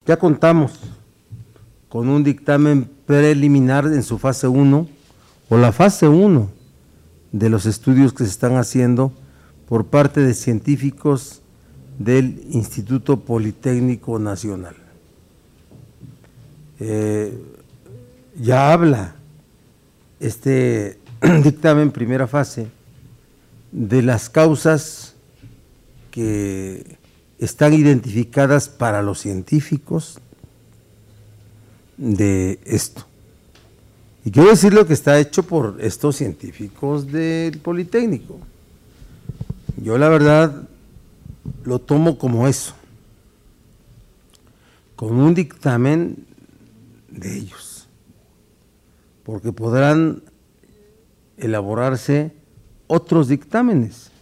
Ya contamos con un dictamen preliminar en su fase 1 o la fase 1 de los estudios que se están haciendo por parte de científicos del Instituto Politécnico Nacional. Ya habla este dictamen primera fase de las causas que están identificadas para los científicos de esto. Y quiero decir lo que está hecho por estos científicos del Politécnico. Yo la verdad lo tomo como eso, como un dictamen de ellos, porque podrán elaborarse otros dictámenes,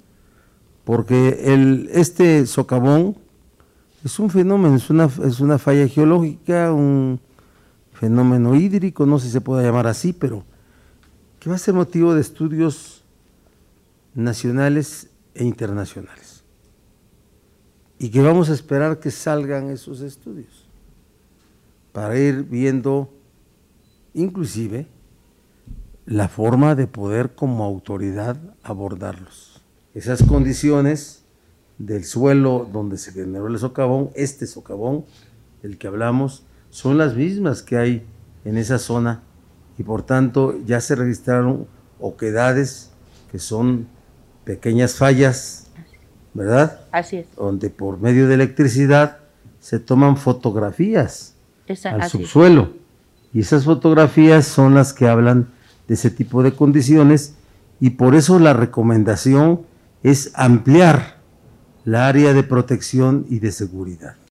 porque este socavón es un fenómeno, es una falla geológica, un fenómeno hídrico, no sé si se puede llamar así, pero que va a ser motivo de estudios nacionales e internacionales, y que vamos a esperar que salgan esos estudios para ir viendo inclusive la forma de poder como autoridad abordarlos. Esas condiciones del suelo donde se generó el socavón, este socavón del que hablamos, son las mismas que hay en esa zona, y por tanto ya se registraron oquedades que son pequeñas fallas, ¿verdad? Así es. Donde por medio de electricidad se toman fotografías al Así subsuelo, y esas fotografías son las que hablan de ese tipo de condiciones, y por eso la recomendación es ampliar la área de protección y de seguridad.